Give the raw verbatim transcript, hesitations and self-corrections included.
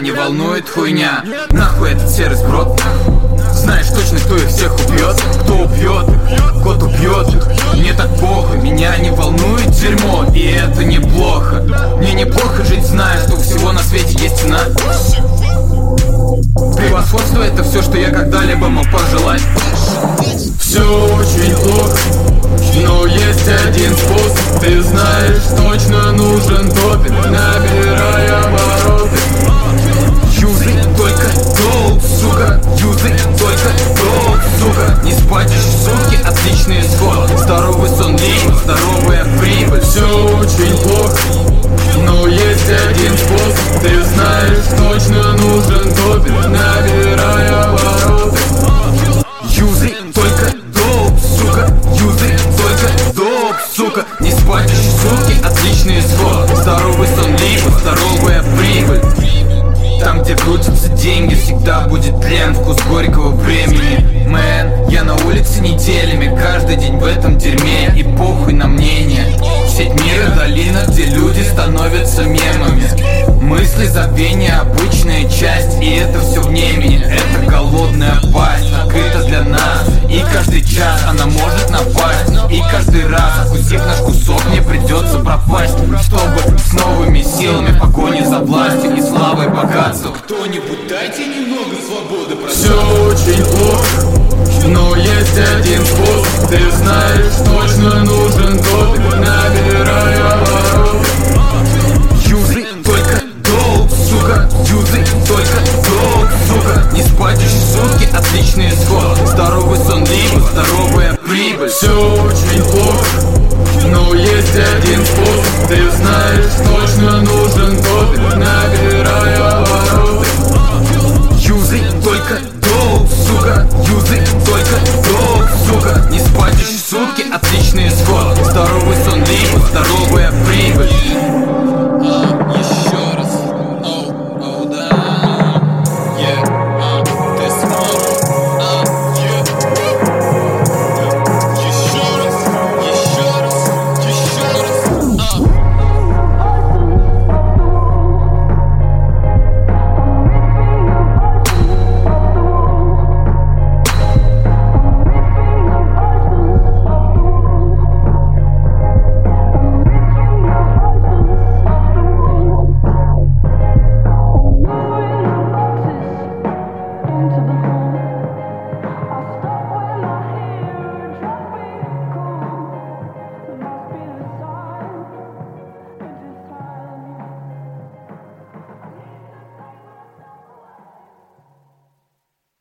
не волнует хуйня. Нахуй этот серый сброд. Знаешь точно, кто их всех убьет. Кто убьет их, кот убьет их. Мне так похуй, меня не волнует дерьмо. И это неплохо. Мне неплохо жить, зная, что у всего на свете есть цена. Превосходство — это все, что я когда-либо мог пожелать. Все очень плохо, но есть один способ. Ты знаешь, точно нужен допинг, набирай обороты. Юзай только долг, сука, юзай только долг, сука. Не спать еще сутки, отличный исход. Здоровый сон, либо здоровая прибыль. Все очень плохо, но есть один способ. Ты знаешь, точно нужен допинг, набирай обороты. Юзай только долг, сука, юзай только долг, сука. Не спать еще сутки, отличный исход. Здоровый сон, либо здоровая прибыль. Там, где крутятся деньги, всегда будет тлен, вкус горького времени. Мэн, я на улице неделями, каждый день в этом дерьме. И похуй на мнение. Сеть мира, долина, где люди становятся мемами. Мысли, забвение, обычная часть. И это все в немени. Это голодная пасть, открыта для нас. И каждый час она может напасть. И каждый раз, откусив наш кусок, мне придется пропасть, чтобы с новыми силами в погоне за властью и славой богатством. Кто-нибудь дайте немного свободы, прошу. Все очень плохо, но есть один способ. Ты знаешь, точно нужно